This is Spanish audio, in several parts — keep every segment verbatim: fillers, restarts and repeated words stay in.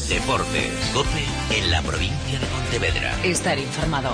Deportes, COPE en la provincia de Pontevedra. Estar informado.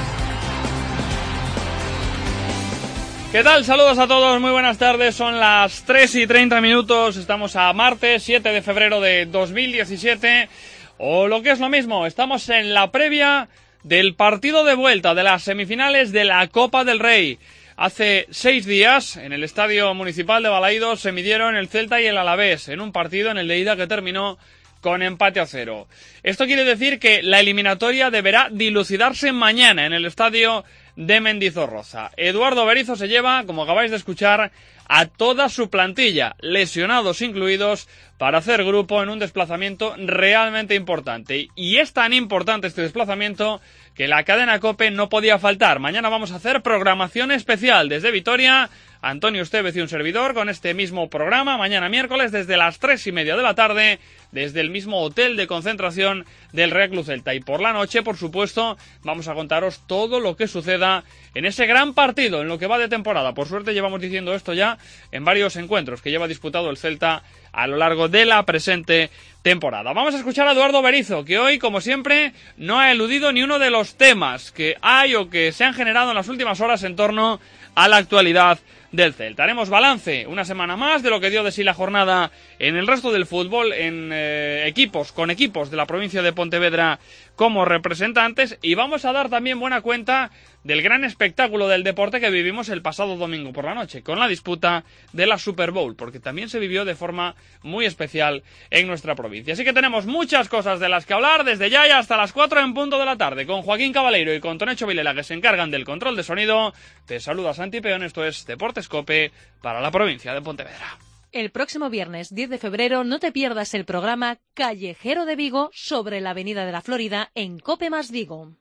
¿Qué tal? Saludos a todos, muy buenas tardes, son las tres y treinta minutos, estamos a martes siete de febrero de dos mil diecisiete, o lo que es lo mismo, estamos en la previa del partido de vuelta de las semifinales de la Copa del Rey. Hace seis días, en el Estadio Municipal de Balaídos, se midieron el Celta y el Alavés, en un partido en el de ida que terminó con empate a cero. Esto quiere decir que la eliminatoria deberá dilucidarse mañana en el estadio de Mendizorroza. Eduardo Berizzo se lleva, como acabáis de escuchar, a toda su plantilla, lesionados incluidos, para hacer grupo en un desplazamiento realmente importante. Y es tan importante este desplazamiento que la cadena COPE no podía faltar. Mañana vamos a hacer programación especial desde Vitoria. Antonio Estevez y un servidor con este mismo programa, mañana miércoles desde las tres y media de la tarde, desde el mismo hotel de concentración del Real Club Celta. Y por la noche, por supuesto, vamos a contaros todo lo que suceda en ese gran partido, en lo que va de temporada. Por suerte llevamos diciendo esto ya en varios encuentros que lleva disputado el Celta a lo largo de la presente temporada. Vamos a escuchar a Eduardo Berizzo, que hoy, como siempre, no ha eludido ni uno de los temas que hay o que se han generado en las últimas horas en torno a la actualidad del Celta. Haremos balance una semana más de lo que dio de sí la jornada en el resto del fútbol, en eh, equipos, con equipos de la provincia de Pontevedra como representantes, y vamos a dar también buena cuenta del gran espectáculo del deporte que vivimos el pasado domingo por la noche, con la disputa de la Super Bowl, porque también se vivió de forma muy especial en nuestra provincia. Así que tenemos muchas cosas de las que hablar desde ya y hasta las cuatro en punto de la tarde, con Joaquín Cabaleiro y con Tonecho Vilela, que se encargan del control de sonido. Te saluda Santi Peón, esto es Deportes COPE para la provincia de Pontevedra. El próximo viernes diez de febrero no te pierdas el programa Callejero de Vigo sobre la Avenida de la Florida en COPE más Vigo.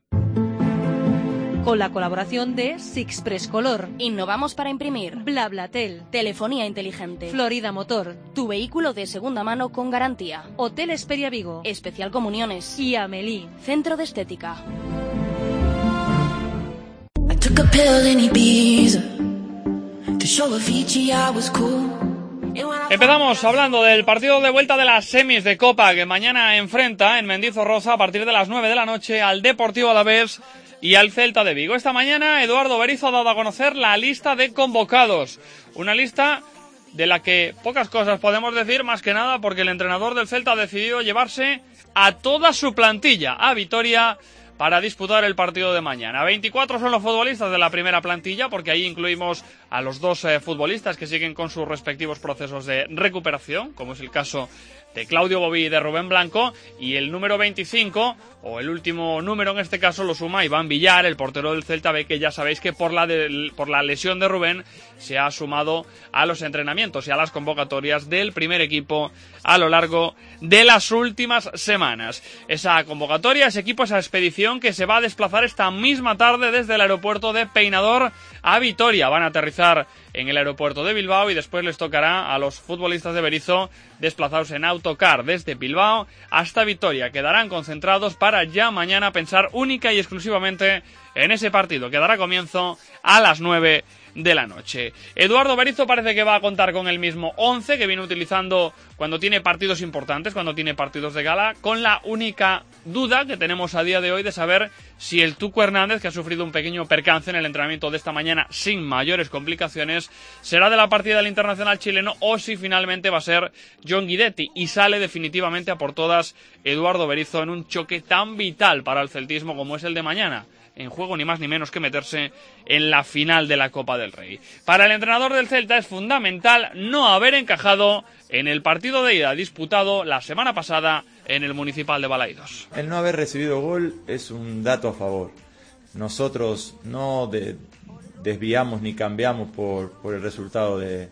Con la colaboración de Sixpress Color, Innovamos para imprimir, BlaBlatel, Telefonía inteligente, Florida Motor, tu vehículo de segunda mano con garantía, Hotel Esperia Vigo, Especial Comuniones y Amelie, Centro de Estética. I took a pill in Ibiza to show Avicii I was cool. Empezamos hablando del partido de vuelta de las semis de Copa que mañana enfrenta en Mendizorroza a partir de las nueve de la noche al Deportivo Alavés y al Celta de Vigo. Esta mañana Eduardo Berizzo ha dado a conocer la lista de convocados, una lista de la que pocas cosas podemos decir, más que nada porque el entrenador del Celta ha decidido llevarse a toda su plantilla a Vitoria para disputar el partido de mañana. veinticuatro son los futbolistas de la primera plantilla, porque ahí incluimos a los dos eh, futbolistas que siguen con sus respectivos procesos de recuperación, como es el caso de Claudio Bobí y de Rubén Blanco, y el número veinticinco, o el último número en este caso, lo suma Iván Villar, el portero del Celta B, que ya sabéis que por la, de, por la lesión de Rubén se ha sumado a los entrenamientos y a las convocatorias del primer equipo a lo largo de las últimas semanas. Esa convocatoria, ese equipo, esa expedición que se va a desplazar esta misma tarde desde el aeropuerto de Peinador a Vitoria. Van a aterrizar en el aeropuerto de Bilbao y después les tocará a los futbolistas de Berizzo desplazados en autocar desde Bilbao hasta Vitoria. Quedarán concentrados para ya mañana pensar única y exclusivamente en ese partido que dará comienzo a las nueve de la noche. Eduardo Berizzo parece que va a contar con el mismo once que viene utilizando cuando tiene partidos importantes, cuando tiene partidos de gala, con la única duda que tenemos a día de hoy de saber si el Tuco Hernández, que ha sufrido un pequeño percance en el entrenamiento de esta mañana sin mayores complicaciones, será de la partida del internacional chileno o si finalmente va a ser John Guidetti y sale definitivamente a por todas Eduardo Berizzo en un choque tan vital para el celtismo como es el de mañana. En juego ni más ni menos que meterse en la final de la Copa del Rey. Para el entrenador del Celta es fundamental no haber encajado en el partido de ida disputado la semana pasada en el Municipal de Balaídos. El no haber recibido gol es un dato a favor. Nosotros no de, desviamos ni cambiamos por, por el resultado de,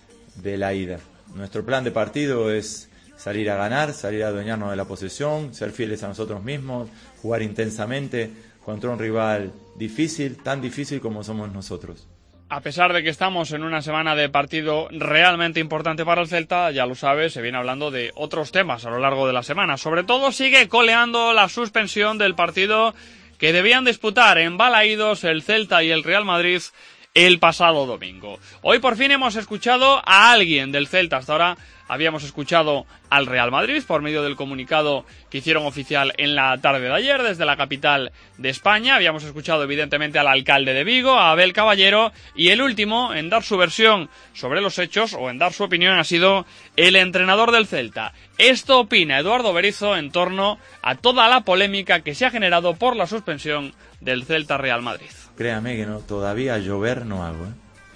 de la ida. Nuestro plan de partido es salir a ganar, salir a adueñarnos de la posesión, ser fieles a nosotros mismos, jugar intensamente contra un rival difícil, tan difícil como somos nosotros. A pesar de que estamos en una semana de partido realmente importante para el Celta, ya lo sabes, se viene hablando de otros temas a lo largo de la semana. Sobre todo sigue coleando la suspensión del partido que debían disputar en Balaídos el Celta y el Real Madrid el pasado domingo. Hoy por fin hemos escuchado a alguien del Celta. Hasta ahora habíamos escuchado al Real Madrid por medio del comunicado que hicieron oficial en la tarde de ayer desde la capital de España. Habíamos escuchado evidentemente al alcalde de Vigo, a Abel Caballero, y el último en dar su versión sobre los hechos o en dar su opinión ha sido el entrenador del Celta. Esto opina Eduardo Berizzo en torno a toda la polémica que se ha generado por la suspensión del Celta Real Madrid. Créame que no, todavía llover no hago, ¿eh?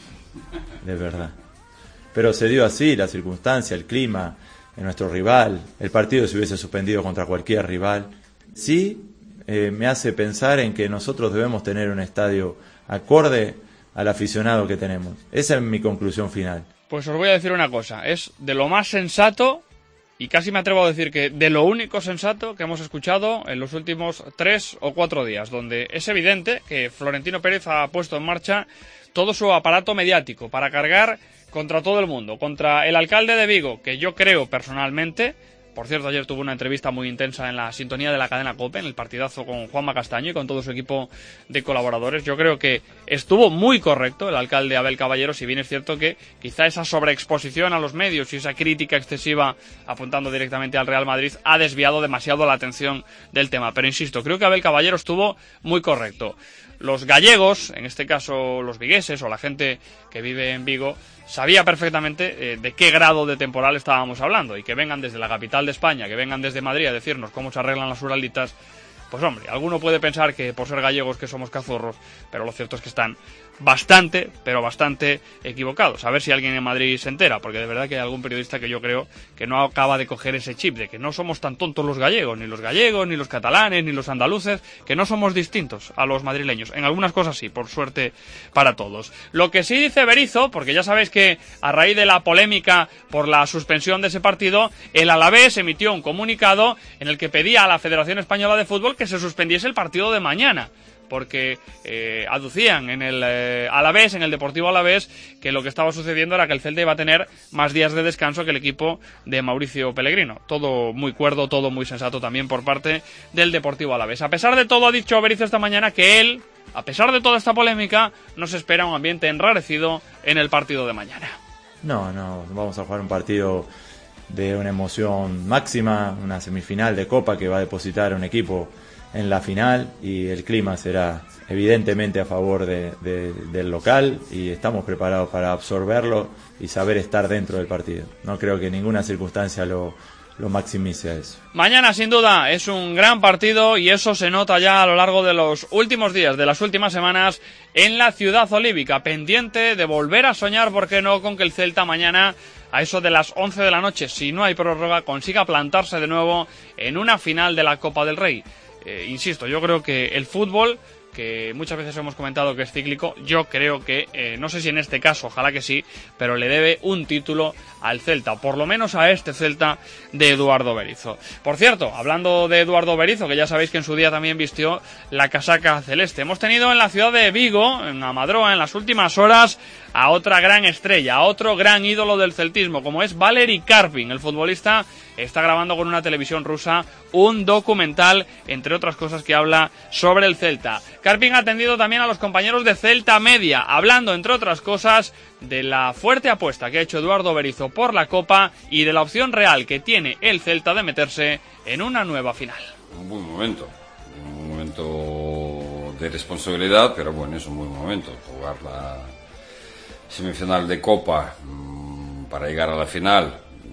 De verdad. Pero se dio así, la circunstancia, el clima, nuestro rival, el partido se hubiese suspendido contra cualquier rival. Sí, eh, me hace pensar en que nosotros debemos tener un estadio acorde al aficionado que tenemos. Esa es mi conclusión final. Pues os voy a decir una cosa, es de lo más sensato, y casi me atrevo a decir que de lo único sensato que hemos escuchado en los últimos tres o cuatro días, donde es evidente que Florentino Pérez ha puesto en marcha todo su aparato mediático para cargar contra todo el mundo, contra el alcalde de Vigo, que yo creo personalmente, por cierto ayer tuvo una entrevista muy intensa en la sintonía de la cadena COPE, en el partidazo con Juanma Castaño y con todo su equipo de colaboradores, yo creo que estuvo muy correcto el alcalde Abel Caballero, si bien es cierto que quizá esa sobreexposición a los medios y esa crítica excesiva apuntando directamente al Real Madrid ha desviado demasiado la atención del tema, pero insisto, creo que Abel Caballero estuvo muy correcto. Los gallegos, en este caso los vigueses o la gente que vive en Vigo, sabía perfectamente eh, de qué grado de temporal estábamos hablando, y que vengan desde la capital de España, que vengan desde Madrid a decirnos cómo se arreglan las uralitas, pues hombre, alguno puede pensar que por ser gallegos que somos cazorros, pero lo cierto es que están bastante, pero bastante equivocados. A ver si alguien en Madrid se entera, porque de verdad que hay algún periodista que yo creo que no acaba de coger ese chip de que no somos tan tontos los gallegos, ni los gallegos, ni los catalanes, ni los andaluces, que no somos distintos a los madrileños. En algunas cosas sí, por suerte para todos. Lo que sí dice Berizzo, porque ya sabéis que a raíz de la polémica por la suspensión de ese partido, el Alavés emitió un comunicado en el que pedía a la Federación Española de Fútbol que se suspendiese el partido de mañana, porque eh, aducían en el eh, Alavés, en el Deportivo Alavés, que lo que estaba sucediendo era que el Celta iba a tener más días de descanso que el equipo de Mauricio Pellegrino. Todo muy cuerdo, todo muy sensato también por parte del Deportivo Alavés. A pesar de todo, ha dicho Berizzo esta mañana que él, a pesar de toda esta polémica, no se espera un ambiente enrarecido en el partido de mañana. No, no, vamos a jugar un partido de una emoción máxima, una semifinal de Copa que va a depositar un equipo en la final, y el clima será evidentemente a favor de, de, del local, y estamos preparados para absorberlo y saber estar dentro del partido. No creo que ninguna circunstancia lo, lo maximice a eso. Mañana sin duda es un gran partido, y eso se nota ya a lo largo de los últimos días, de las últimas semanas en la ciudad olívica, pendiente de volver a soñar, ¿por qué no?, con que el Celta mañana a eso de las once de la noche, si no hay prórroga, consiga plantarse de nuevo en una final de la Copa del Rey. Eh, insisto, yo creo que el fútbol, que muchas veces hemos comentado que es cíclico, yo creo que, eh, no sé si en este caso, ojalá que sí, pero le debe un título al Celta, por lo menos a este Celta de Eduardo Berizzo. Por cierto, hablando de Eduardo Berizzo, que ya sabéis que en su día también vistió la casaca celeste, hemos tenido en la ciudad de Vigo, en Amadroa, en las últimas horas, a otra gran estrella, a otro gran ídolo del celtismo, como es Valery Karpin. El futbolista está grabando con una televisión rusa un documental, entre otras cosas, que habla sobre el Celta. Karpin ha atendido también a los compañeros de Celta Media, hablando, entre otras cosas, de la fuerte apuesta que ha hecho Eduardo Berizzo por la Copa y de la opción real que tiene el Celta de meterse en una nueva final. Un buen momento, un momento de responsabilidad, pero bueno, es un buen momento jugar la semifinal de Copa mmm, para llegar a la final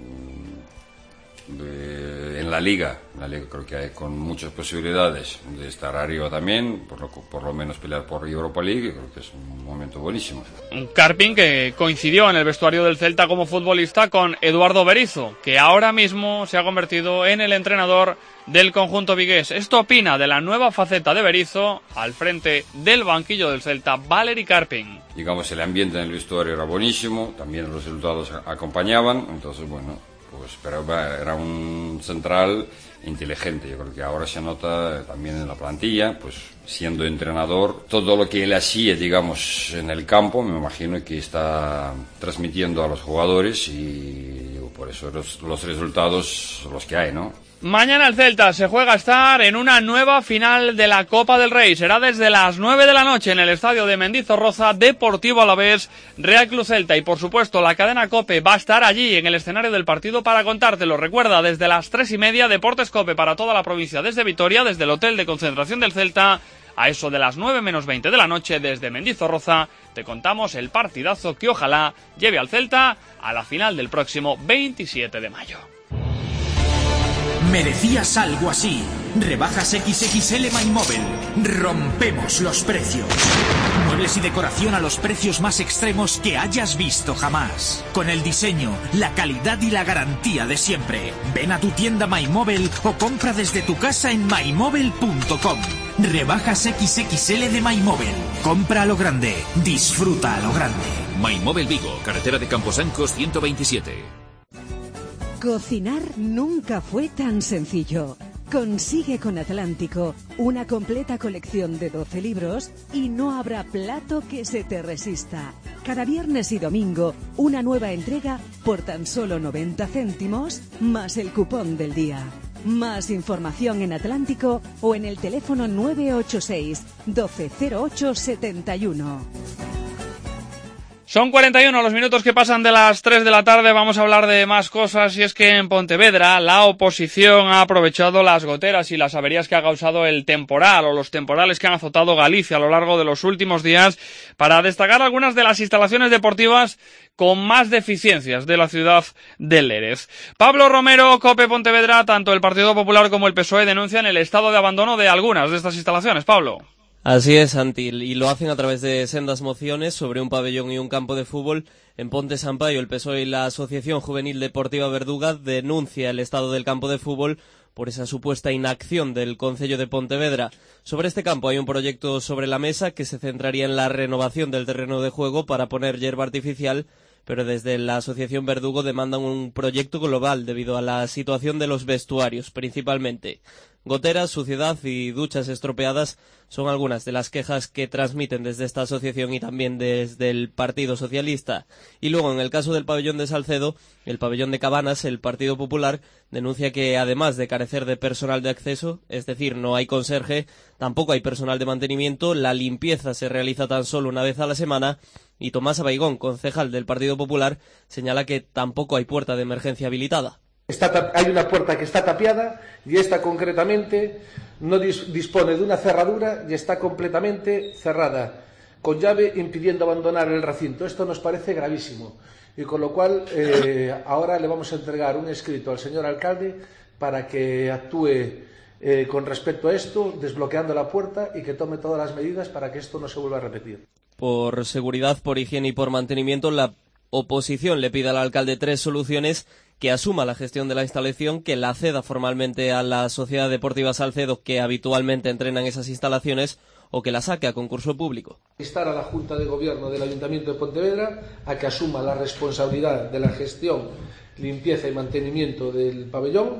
de, en la Liga. En la Liga creo que hay con muchas posibilidades de estar arriba también, por lo, por lo menos pelear por Europa League. Creo que es un momento buenísimo. Un Karpin que coincidió en el vestuario del Celta como futbolista con Eduardo Berizzo, que ahora mismo se ha convertido en el entrenador del conjunto vigués. Esto opina de la nueva faceta de Berizzo al frente del banquillo del Celta, Valery Karpin. Digamos, el ambiente en el vestuario era buenísimo, también los resultados acompañaban, entonces bueno, pues pero era un central inteligente. Yo creo que ahora se nota también en la plantilla, pues siendo entrenador, todo lo que él hacía, digamos, en el campo, me imagino que está transmitiendo a los jugadores, y por eso los, los resultados los que hay, ¿no? Mañana el Celta se juega a estar en una nueva final de la Copa del Rey. Será desde las nueve de la noche en el estadio de Mendizorroza, Deportivo Alavés, Real Club Celta. Y por supuesto la cadena COPE va a estar allí en el escenario del partido para contártelo. Recuerda, desde las tres y media, Deportes COPE para toda la provincia desde Vitoria, desde el hotel de concentración del Celta. A eso de las nueve menos veinte de la noche, desde Mendizorroza, te contamos el partidazo que ojalá lleve al Celta a la final del próximo veintisiete de mayo. Merecías algo así. Rebajas equis equis ele MyMobile. Rompemos los precios. Muebles y decoración a los precios más extremos que hayas visto jamás. Con el diseño, la calidad y la garantía de siempre. Ven a tu tienda MyMobile o compra desde tu casa en my mobile punto com. Rebajas equis equis ele de MyMobile. Compra a lo grande. Disfruta a lo grande. MyMobile Vigo, carretera de Camposancos ciento veintisiete. Cocinar nunca fue tan sencillo. Consigue con Atlántico una completa colección de doce libros y no habrá plato que se te resista. Cada viernes y domingo, una nueva entrega por tan solo noventa céntimos más el cupón del día. Más información en Atlántico o en el teléfono nueve ocho seis, doce cero ocho setenta y uno. Son cuarenta y uno los minutos que pasan de las tres de la tarde. Vamos a hablar de más cosas, y es que en Pontevedra la oposición ha aprovechado las goteras y las averías que ha causado el temporal o los temporales que han azotado Galicia a lo largo de los últimos días para destacar algunas de las instalaciones deportivas con más deficiencias de la ciudad de Lérez. Pablo Romero, COPE Pontevedra, tanto el Partido Popular como el P S O E denuncian el estado de abandono de algunas de estas instalaciones. Pablo. Así es, Santi, y lo hacen a través de sendas mociones sobre un pabellón y un campo de fútbol. En Ponte Sampaio, el P S O E y la Asociación Juvenil Deportiva Verduga denuncia el estado del campo de fútbol por esa supuesta inacción del Concello de Pontevedra. Sobre este campo hay un proyecto sobre la mesa que se centraría en la renovación del terreno de juego para poner hierba artificial, pero desde la Asociación Verdugo demandan un proyecto global debido a la situación de los vestuarios, principalmente. Goteras, suciedad y duchas estropeadas son algunas de las quejas que transmiten desde esta asociación y también desde el Partido Socialista. Y luego, en el caso del pabellón de Salcedo, el pabellón de Cabanas, el Partido Popular denuncia que, además de carecer de personal de acceso, es decir, no hay conserje, tampoco hay personal de mantenimiento, la limpieza se realiza tan solo una vez a la semana, y Tomás Abaigón, concejal del Partido Popular, señala que tampoco hay puerta de emergencia habilitada. Está, hay una puerta que está tapiada y esta concretamente no dis, dispone de una cerradura y está completamente cerrada, con llave, impidiendo abandonar el recinto. Esto nos parece gravísimo y con lo cual eh, ahora le vamos a entregar un escrito al señor alcalde para que actúe eh, con respecto a esto, desbloqueando la puerta y que tome todas las medidas para que esto no se vuelva a repetir. Por seguridad, por higiene y por mantenimiento, la oposición le pide al alcalde tres soluciones: que asuma la gestión de la instalación, que la ceda formalmente a la Sociedad Deportiva Salcedo, que habitualmente entrena en esas instalaciones, o que la saque a concurso público. Instar a la Junta de Gobierno del Ayuntamiento de Pontevedra a que asuma la responsabilidad de la gestión, limpieza y mantenimiento del pabellón,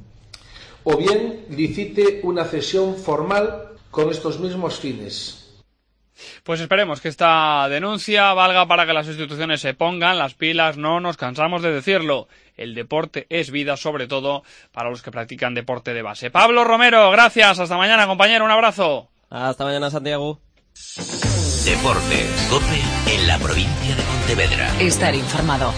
o bien licite una cesión formal con estos mismos fines. Pues esperemos que esta denuncia valga para que las instituciones se pongan las pilas. No nos cansamos de decirlo. El deporte es vida, sobre todo para los que practican deporte de base. Pablo Romero, gracias. Hasta mañana, compañero. Un abrazo. Hasta mañana, Santiago. Deporte, COPE en la provincia de Pontevedra. Estar informado.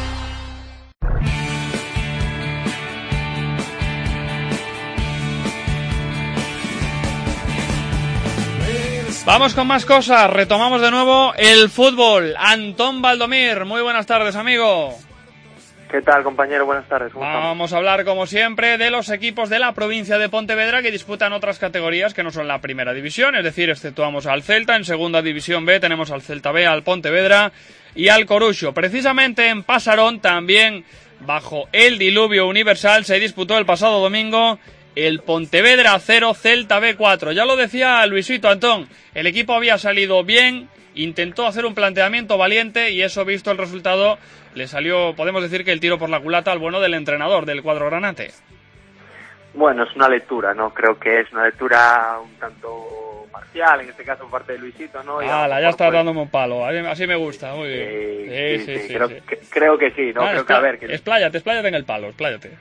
Vamos con más cosas. Retomamos de nuevo el fútbol. Antón Valdomir, muy buenas tardes, amigo. ¿Qué tal, compañero? Buenas tardes. ¿Cómo estamos? Vamos a hablar, como siempre, de los equipos de la provincia de Pontevedra que disputan otras categorías que no son la primera división, es decir, exceptuamos al Celta. En segunda división B tenemos al Celta B, al Pontevedra y al Coruxo. Precisamente en Pasarón, también bajo el diluvio universal, se disputó el pasado domingo el Pontevedra cero, Celta B cuatro. Ya lo decía Luisito, Antón, el equipo había salido bien, intentó hacer un planteamiento valiente y eso, visto el resultado, le salió, podemos decir, que el tiro por la culata al bueno del entrenador del cuadro granate. Bueno, es una lectura, ¿no? Creo que es una lectura un tanto imparcial, en este caso por parte de Luisito, ¿no? Y ¡Hala! Ya estás pues, dándome un palo, así me gusta, muy bien. Sí, Sí, sí, sí. sí, creo, sí. Que, creo que sí, ¿no? Ah, creo que, a ver... Que... Expláyate, expláyate en el palo, expláyate.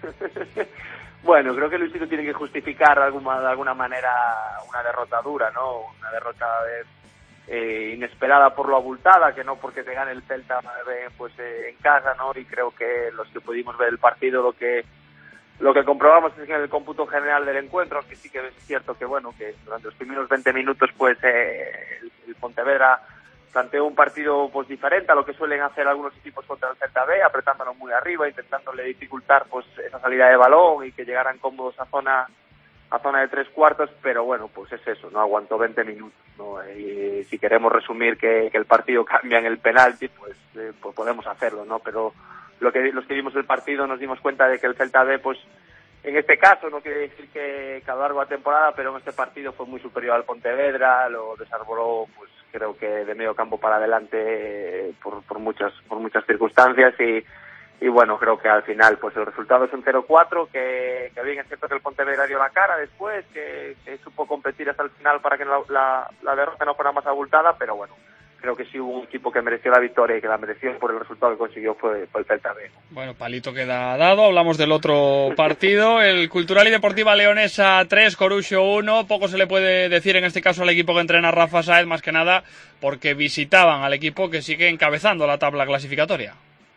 Bueno, creo que Luisito tiene que justificar de alguna, de alguna manera una derrota dura, ¿no? Una derrota de, eh, inesperada por lo abultada, que no porque te gane el Celta eh, pues eh, en casa, ¿no? Y creo que los que pudimos ver el partido, lo que lo que comprobamos es que en el cómputo general del encuentro, que sí que es cierto que, bueno, que durante los primeros veinte minutos, pues eh, el, el Pontevedra planteó un partido pues diferente a lo que suelen hacer algunos equipos contra el Celta B, apretándonos muy arriba, intentándole dificultar pues esa salida de balón y que llegaran cómodos a zona a zona de tres cuartos, pero bueno, pues es eso, no aguantó veinte minutos, ¿no? Y si queremos resumir que, que el partido cambia en el penalti, pues, eh, pues podemos hacerlo, ¿no? Pero lo que los que vimos el partido nos dimos cuenta de que el Celta B, pues en este caso, no quiere decir que, que a lo largo de la temporada, pero en este partido fue muy superior al Pontevedra, lo desarboló, pues creo que de medio campo para adelante por, por muchas por muchas circunstancias y, y bueno, creo que al final pues el resultado es un cero cuatro, que, que bien es cierto que el Pontevedra dio la cara después, que, que supo competir hasta el final para que la, la, la derrota no fuera más abultada, pero bueno, creo que sí hubo un equipo que mereció la victoria y que la mereció por el resultado que consiguió fue, fue el Celta B. Bueno, palito queda dado. Hablamos del otro partido, el Cultural y Deportiva Leonesa tres, Coruxo uno. Poco se le puede decir en este caso al equipo que entrena Rafa Sáez, más que nada porque visitaban al equipo que sigue encabezando la tabla clasificatoria.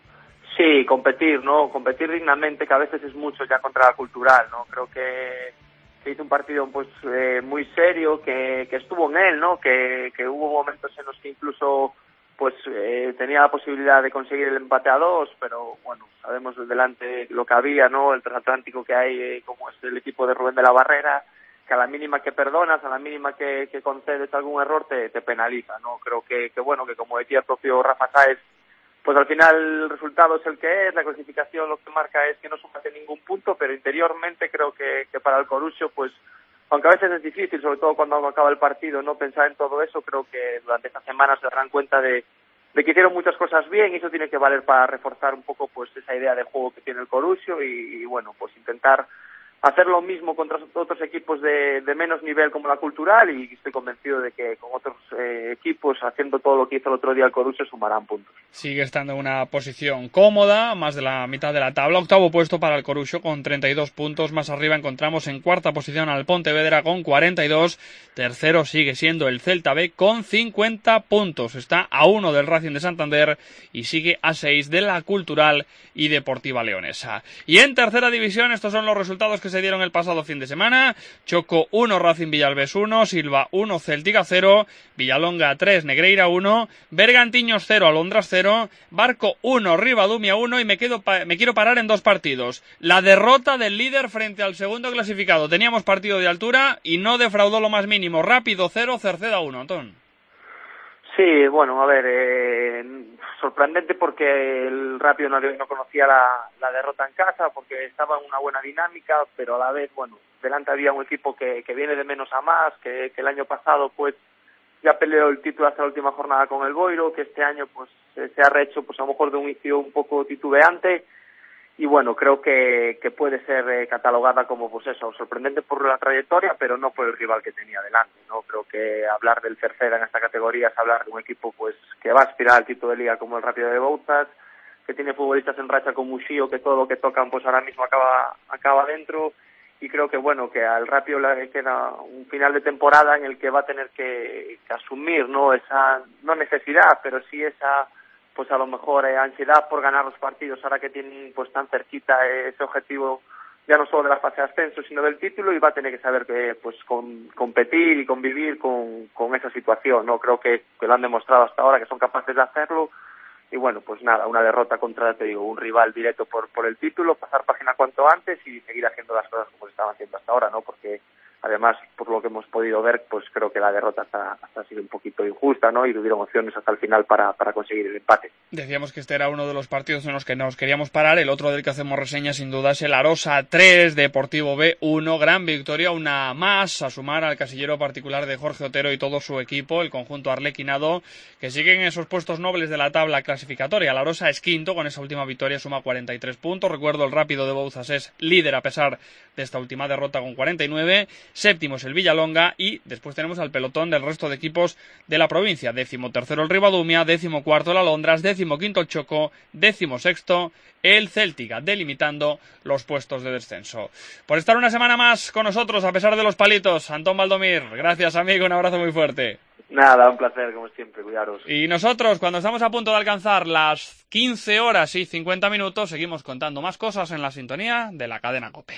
Sí, competir, ¿no? Competir dignamente, que a veces es mucho ya contra la Cultural, ¿no? Creo que se hizo un partido pues eh, muy serio, que, que estuvo en él, ¿no? Que, que hubo momentos en los que incluso pues eh, tenía la posibilidad de conseguir el empate a dos, pero bueno, sabemos de delante lo que había, ¿no? El transatlántico que hay, eh, como es el equipo de Rubén de la Barrera, que a la mínima que perdonas, a la mínima que, que concedes algún error te, te penaliza, ¿no? Creo que, que bueno, que como decía el propio Rafa Sáez, pues al final el resultado es el que es, la clasificación lo que marca es que no sumaste ningún punto, pero interiormente creo que, que para el Coruxo, pues aunque a veces es difícil, sobre todo cuando acaba el partido, no pensar en todo eso, creo que durante esta semana se darán cuenta de, de que hicieron muchas cosas bien y eso tiene que valer para reforzar un poco pues esa idea de juego que tiene el Coruxo y, y bueno, pues intentar hacer lo mismo contra otros equipos de, de menos nivel como la Cultural y estoy convencido de que con otros eh, equipos haciendo todo lo que hizo el otro día el Coruxo sumarán puntos. Sigue estando en una posición cómoda, más de la mitad de la tabla, octavo puesto para el Coruxo con treinta y dos puntos, más arriba encontramos en cuarta posición al Pontevedra con cuarenta y dos, tercero sigue siendo el Celta B con cincuenta puntos, está a uno del Racing de Santander y sigue a seis de la Cultural y Deportiva Leonesa. Y en tercera división estos son los resultados que se dieron el pasado fin de semana. Choco uno, Racing Villalbés uno, Silva uno, Celtica cero, Villalonga tres, Negreira uno, Bergantiños cero, Alondras cero, Barco uno, Ribadumia uno y me, quedo pa me quiero parar en dos partidos. La derrota del líder frente al segundo clasificado. Teníamos partido de altura y no defraudó lo más mínimo. Rápido cero, Cerceda uno, Antón. Sí, bueno, a ver, eh, sorprendente porque el Rápido no, no conocía la, la derrota en casa, porque estaba en una buena dinámica, pero a la vez, bueno, delante había un equipo que, que viene de menos a más, que, que el año pasado pues ya peleó el título hasta la última jornada con el Boiro, que este año pues se ha rehecho pues a lo mejor de un inicio un poco titubeante, y bueno, creo que, que puede ser eh, catalogada como pues eso, sorprendente por la trayectoria, pero no por el rival que tenía delante, ¿no? Creo que hablar del Cerceda en esta categoría es hablar de un equipo pues que va a aspirar al título de liga como el Rápido de Bouzas, que tiene futbolistas en racha como Muxío, que todo lo que tocan pues ahora mismo acaba acaba dentro, y creo que bueno, que al Rápido le queda un final de temporada en el que va a tener que, que asumir, ¿no? Esa, no necesidad, pero sí esa pues a lo mejor eh, ansiedad por ganar los partidos ahora que tienen pues tan cerquita eh, ese objetivo ya no solo de la fase de ascenso sino del título, y va a tener que saber que pues con, competir y convivir con, con esa situación, no creo que, que lo han demostrado hasta ahora que son capaces de hacerlo, y bueno, pues nada, una derrota contra, te digo, un rival directo por por el título, pasar página cuanto antes y seguir haciendo las cosas como se estaban haciendo hasta ahora, no porque además, por lo que hemos podido ver, pues creo que la derrota hasta, hasta ha sido un poquito injusta, ¿no? Y tuvieron opciones hasta el final para, para conseguir el empate. Decíamos que este era uno de los partidos en los que nos queríamos parar. El otro del que hacemos reseña, sin duda, es el Arosa tres, Deportivo B uno. Gran victoria, una más a sumar al casillero particular de Jorge Otero y todo su equipo, el conjunto arlequinado, que siguen en esos puestos nobles de la tabla clasificatoria. El Arosa es quinto, con esa última victoria suma cuarenta y tres puntos. Recuerdo, el Rápido de Bouzas es líder a pesar de esta última derrota con cuarenta y nueve. séptimo es el Villalonga y después tenemos al pelotón del resto de equipos de la provincia. Décimo tercero el Ribadumia, décimo cuarto el Alondras, décimo quinto el Choco, décimo sexto el Céltica, delimitando los puestos de descenso. Por estar una semana más con nosotros, a pesar de los palitos, Antón Valdomir, gracias amigo, un abrazo muy fuerte. Nada, un placer, como siempre, cuidaros. Y nosotros, cuando estamos a punto de alcanzar las quince horas y cincuenta minutos, seguimos contando más cosas en la sintonía de la cadena COPE.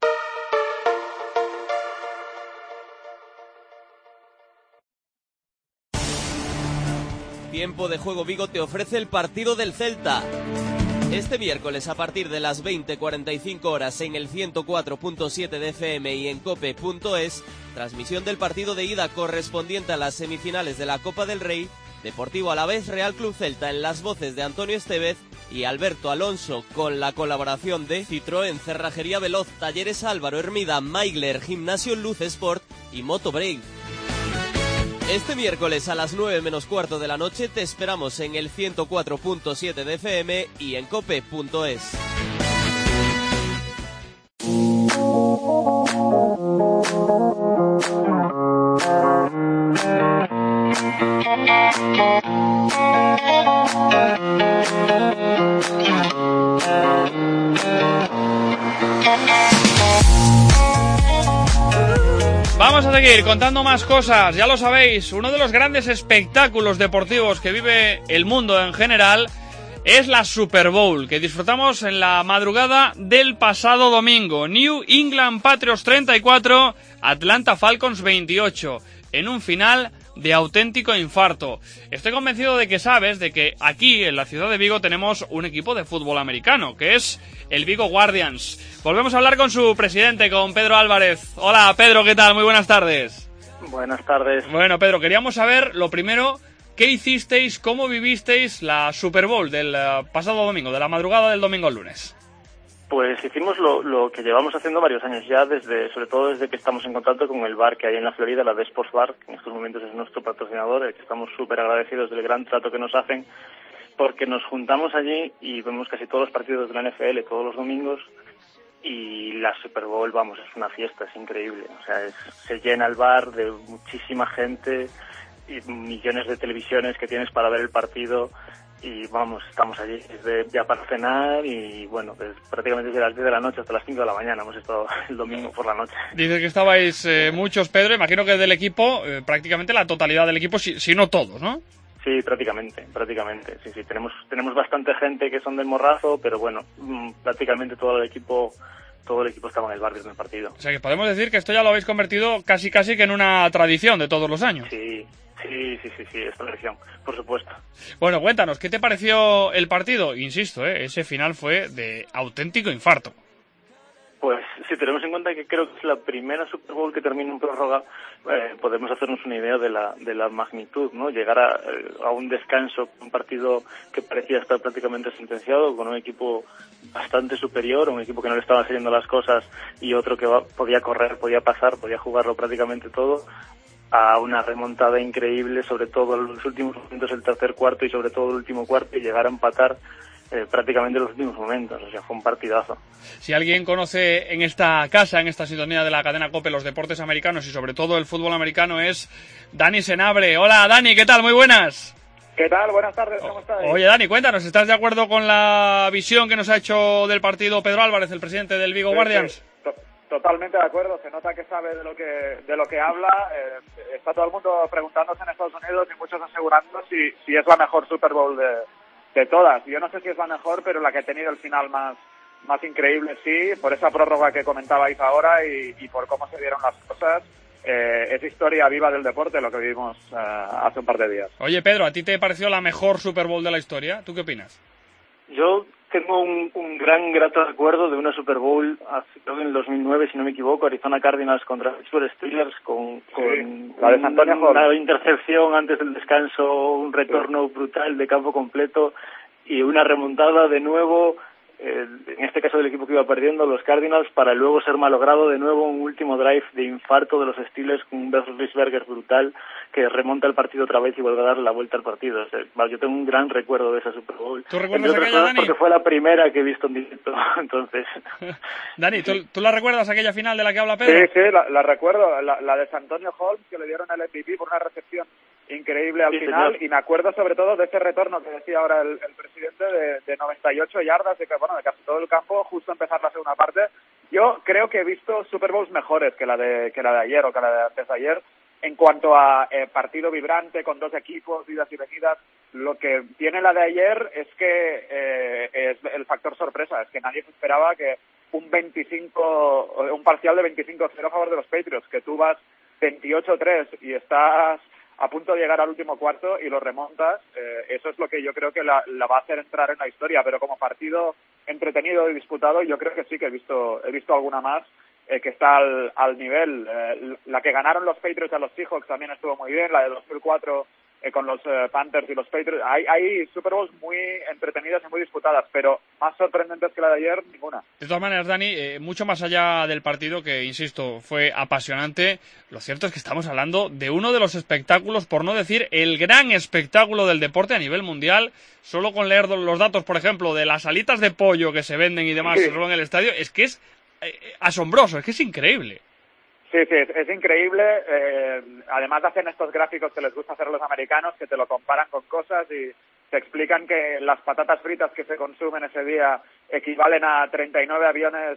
Tiempo de Juego Vigo te ofrece el partido del Celta. Este miércoles a partir de las veinte cuarenta y cinco horas en el ciento cuatro punto siete de F M y en cope punto es, transmisión del partido de ida correspondiente a las semifinales de la Copa del Rey, Deportivo Alavés Real Club Celta en las voces de Antonio Estevez y Alberto Alonso, con la colaboración de Citroën, Cerrajería Veloz, Talleres Álvaro Hermida, Maigler, Gimnasio Luz Sport y Moto Break. Este miércoles a las nueve menos cuarto de la noche te esperamos en el ciento cuatro punto siete de F M y en cope punto es. Vamos a seguir contando más cosas, ya lo sabéis, uno de los grandes espectáculos deportivos que vive el mundo en general es la Super Bowl, que disfrutamos en la madrugada del pasado domingo. New England Patriots treinta y cuatro, Atlanta Falcons veintiocho, en un final de auténtico infarto. Estoy convencido de que sabes de que aquí en la ciudad de Vigo tenemos un equipo de fútbol americano, que es el Vigo Guardians. Volvemos a hablar con su presidente, con Pedro Álvarez. Hola Pedro, ¿qué tal? Muy buenas tardes. Buenas tardes. Bueno Pedro, queríamos saber lo primero, ¿qué hicisteis, cómo vivisteis la Super Bowl del uh, pasado domingo, de la madrugada del domingo al lunes? Pues hicimos lo, lo que llevamos haciendo varios años ya, desde sobre todo desde que estamos en contacto con el bar que hay en la Florida, la The Sports Bar, que en estos momentos es nuestro patrocinador, el que estamos súper agradecidos del gran trato que nos hacen, porque nos juntamos allí y vemos casi todos los partidos de la N F L todos los domingos, y la Super Bowl, vamos, es una fiesta, es increíble. O sea, es, se llena el bar de muchísima gente y millones de televisiones que tienes para ver el partido. Y vamos, estamos allí desde ya para cenar y bueno, pues prácticamente desde las diez de la noche hasta las cinco de la mañana hemos estado el domingo por la noche. Dice que estabais eh, muchos, Pedro, imagino que del equipo, eh, prácticamente la totalidad del equipo, si, si no todos, ¿no? Sí, prácticamente, prácticamente, sí, sí, tenemos tenemos bastante gente que son del Morrazo, pero bueno, mmm, prácticamente todo el equipo todo el equipo estaba en el bar desde el partido. O sea que podemos decir que esto ya lo habéis convertido casi casi que en una tradición de todos los años. Sí. Sí, sí, sí, sí, es tradición, por supuesto. Bueno, cuéntanos, ¿qué te pareció el partido? Insisto, ¿eh? Ese final fue de auténtico infarto. Pues si tenemos en cuenta que creo que es la primera Super Bowl que termina en prórroga, eh, podemos hacernos una idea de la de la magnitud, ¿no? Llegar a, a un descanso, un partido que parecía estar prácticamente sentenciado, con un equipo bastante superior, un equipo que no le estaban saliendo las cosas y otro que va, podía correr, podía pasar, podía jugarlo prácticamente todo, a una remontada increíble, sobre todo en los últimos momentos, el tercer cuarto y sobre todo el último cuarto, y llegar a empatar eh, prácticamente en los últimos momentos. O sea, fue un partidazo. Si alguien conoce en esta casa, en esta sintonía de la cadena COPE, los deportes americanos y sobre todo el fútbol americano, es Dani Senabre. Hola Dani, ¿qué tal? Muy buenas. ¿Qué tal? Buenas tardes, ¿cómo estás? Oye Dani, cuéntanos, ¿estás de acuerdo con la visión que nos ha hecho del partido Pedro Álvarez, el presidente del Vigo sí, Guardians? Sí. Totalmente de acuerdo, se nota que sabe de lo que de lo que habla. Eh, está todo el mundo preguntándose en Estados Unidos y muchos asegurando si, si es la mejor Super Bowl de, de todas. Yo no sé si es la mejor, pero la que ha tenido el final más más increíble sí, por esa prórroga que comentabais ahora y, y por cómo se dieron las cosas. Eh, es historia viva del deporte lo que vivimos eh, hace un par de días. Oye Pedro, ¿a ti te pareció la mejor Super Bowl de la historia? ¿Tú qué opinas? Yo tengo un, un gran grato recuerdo de una Super Bowl, hace, creo que en el dos mil nueve, si no me equivoco, Arizona Cardinals contra Pittsburgh Steelers, con, con sí, la de San Antonio un, una intercepción antes del descanso, un retorno sí. brutal de campo completo y una remontada de nuevo eh, en este caso del equipo que iba perdiendo, los Cardinals, para luego ser malogrado de nuevo un último drive de infarto de los Steelers con un Ben Roethlisberger brutal que remonta el partido otra vez y vuelve a darle la vuelta al partido. O sea, yo tengo un gran recuerdo de esa Super Bowl. ¿Tú recuerdas aquella, Dani? Porque fue la primera que he visto en directo, entonces... Dani, ¿tú, ¿tú la recuerdas aquella final de la que habla Pedro? Sí, sí, la, la recuerdo, la, la de San Antonio Holmes, que le dieron el M V P por una recepción increíble al sí, final, señor. Y me acuerdo sobre todo de ese retorno que decía ahora el, el presidente de, de noventa y ocho yardas, de, que, bueno, de casi todo el campo, justo empezar la segunda parte. Yo creo que he visto Super Bowls mejores que la de que la de ayer o que la de antes de ayer, en cuanto a eh, partido vibrante, con dos equipos, idas y venidas. Lo que tiene la de ayer es que eh, es el factor sorpresa, es que nadie se esperaba que un veinticinco, un parcial de veinticinco cero a favor de los Patriots, que tú vas veintiocho tres y estás a punto de llegar al último cuarto y lo remontas, eh, eso es lo que yo creo que la, la va a hacer entrar en la historia, pero como partido entretenido y disputado, yo creo que sí que he visto he visto alguna más eh, que está al, al nivel. Eh, la que ganaron los Patriots a los Seahawks también estuvo muy bien, la de dos mil cuatro eh, con los eh, Panthers y los Patriots. Hay, hay Super Bowls muy entretenidas y muy disputadas, pero más sorprendentes que la de ayer, ninguna. De todas maneras, Dani, eh, mucho más allá del partido, que insisto, fue apasionante, lo cierto es que estamos hablando de uno de los espectáculos, por no decir el gran espectáculo del deporte a nivel mundial. Solo con leer los datos, por ejemplo, de las alitas de pollo que se venden y demás Sí. solo en el estadio, es que es eh, asombroso, es que es increíble. Sí, sí, es, es increíble. Eh, además hacen estos gráficos que les gusta hacer a los americanos, que te lo comparan con cosas y te explican que las patatas fritas que se consumen ese día equivalen a treinta y nueve aviones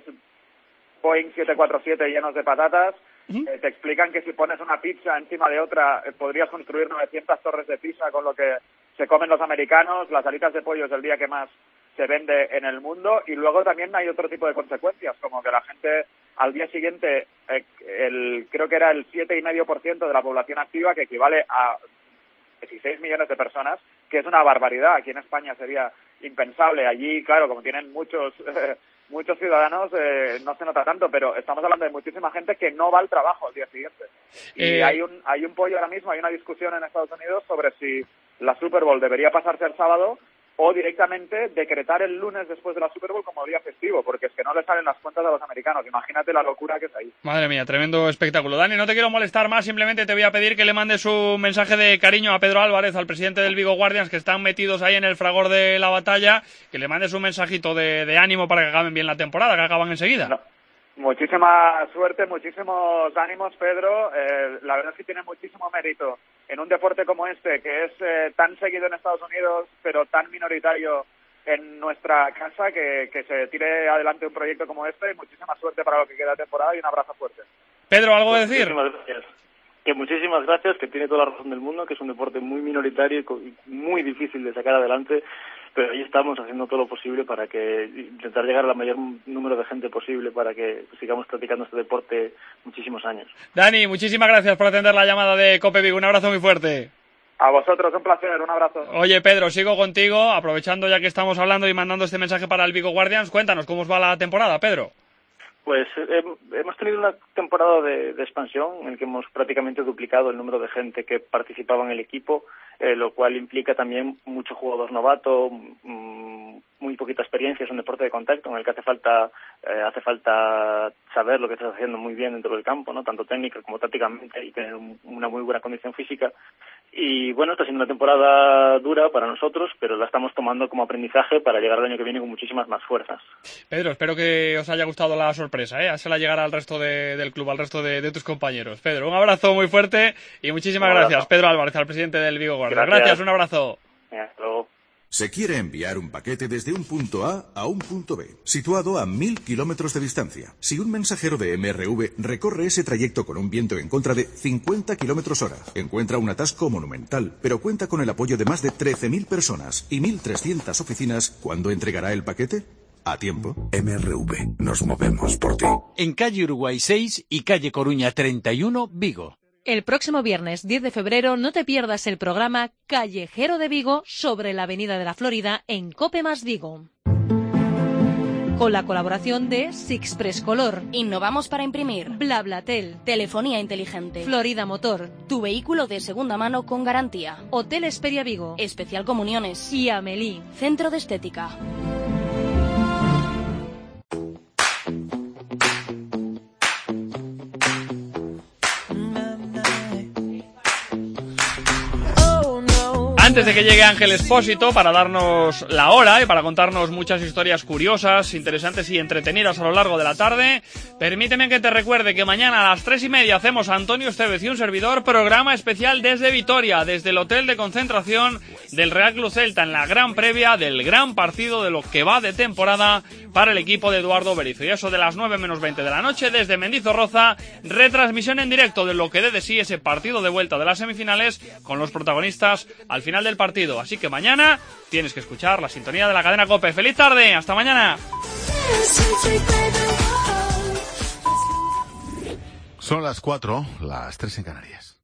Boeing siete cuatro siete llenos de patatas. Uh-huh. Eh, te explican que si pones una pizza encima de otra, eh, podrías construir novecientas torres de pizza con lo que se comen los americanos. Las alitas de pollo es el día que más se vende en el mundo, y luego también hay otro tipo de consecuencias, como que la gente al día siguiente, eh, el creo que era el siete coma cinco por ciento de la población activa, que equivale a dieciséis millones de personas, que es una barbaridad. Aquí en España sería impensable. Allí, claro, como tienen muchos eh, muchos ciudadanos, eh, no se nota tanto, pero estamos hablando de muchísima gente que no va al trabajo al día siguiente. Y Eh... hay un hay un pollo ahora mismo, hay una discusión en Estados Unidos sobre si la Super Bowl debería pasarse el sábado o directamente decretar el lunes después de la Super Bowl como día festivo, porque es que no le salen las cuentas a los americanos. Imagínate la locura que es ahí. Madre mía, tremendo espectáculo. Dani, no te quiero molestar más, simplemente te voy a pedir que le mandes un mensaje de cariño a Pedro Álvarez, al presidente del Vigo Guardians, que están metidos ahí en el fragor de la batalla, que le mandes un mensajito de, de ánimo para que acaben bien la temporada, que acaban enseguida. No. Muchísima suerte, muchísimos ánimos, Pedro. Eh, la verdad es que tiene muchísimo mérito en un deporte como este, que es eh, tan seguido en Estados Unidos, pero tan minoritario en nuestra casa, que, que se tire adelante un proyecto como este. Y muchísima suerte para lo que queda de temporada y un abrazo fuerte. Pedro, ¿algo pues que decir? Muchísimas gracias. Que muchísimas gracias, que tiene toda la razón del mundo, que es un deporte muy minoritario y muy difícil de sacar adelante, pero ahí estamos haciendo todo lo posible para que intentar llegar al mayor número de gente posible para que sigamos practicando este deporte muchísimos años. Dani, muchísimas gracias por atender la llamada de Cope Vigo. Un abrazo muy fuerte. A vosotros, un placer, un abrazo. Oye, Pedro, sigo contigo, aprovechando ya que estamos hablando y mandando este mensaje para el Vigo Guardians. Cuéntanos, ¿cómo os va la temporada, Pedro? Pues eh, hemos tenido una temporada de, de expansión en la que hemos prácticamente duplicado el número de gente que participaba en el equipo, eh, lo cual implica también mucho jugador novato, mmm, muy poquita experiencia. Es un deporte de contacto en el que hace falta eh, hace falta saber lo que estás haciendo muy bien dentro del campo, no, tanto técnica como tácticamente, y tener un, una muy buena condición física. Y bueno, está siendo una temporada dura para nosotros, pero la estamos tomando como aprendizaje para llegar al año que viene con muchísimas más fuerzas. Pedro, espero que os haya gustado la sorpresa, ¿eh? Házela llegar al resto de, del club, al resto de, de tus compañeros. Pedro, un abrazo muy fuerte y muchísimas gracias. Pedro Álvarez, al presidente del Vigo Guardians. Gracias. gracias, un abrazo. Hasta luego. Se quiere enviar un paquete desde un punto A a un punto B, situado a mil kilómetros de distancia. Si un mensajero de M R V recorre ese trayecto con un viento en contra de cincuenta kilómetros hora, encuentra un atasco monumental, pero cuenta con el apoyo de más de trece mil personas y mil trescientas oficinas, ¿cuándo entregará el paquete? A tiempo. M R V, nos movemos por ti. En calle Uruguay seis y calle Coruña treinta y uno, Vigo. El próximo viernes diez de febrero no te pierdas el programa Callejero de Vigo sobre la Avenida de la Florida en Cope más Vigo. Con la colaboración de Sixpress Color. Innovamos para imprimir. BlaBlaTel. Telefonía inteligente. Florida Motor. Tu vehículo de segunda mano con garantía. Hotel Esperia Vigo. Especial Comuniones. Y Amelie. Centro de Estética. antes de que llegue Ángel Espósito para darnos la hora y para contarnos muchas historias curiosas, interesantes y entretenidas a lo largo de la tarde, permíteme que te recuerde que mañana a las tres y media hacemos Antonio Estevez y un servidor programa especial desde Vitoria, desde el hotel de concentración del Real Club Celta, en la gran previa del gran partido de lo que va de temporada para el equipo de Eduardo Berizzo. Y eso de las nueve menos veinte de la noche desde Mendizorroza, retransmisión en directo de lo que dé de sí ese partido de vuelta de las semifinales con los protagonistas al final del partido. Así que mañana tienes que escuchar la sintonía de la cadena COPE. ¡Feliz tarde! ¡Hasta mañana! Son las cuatro, las tres en Canarias.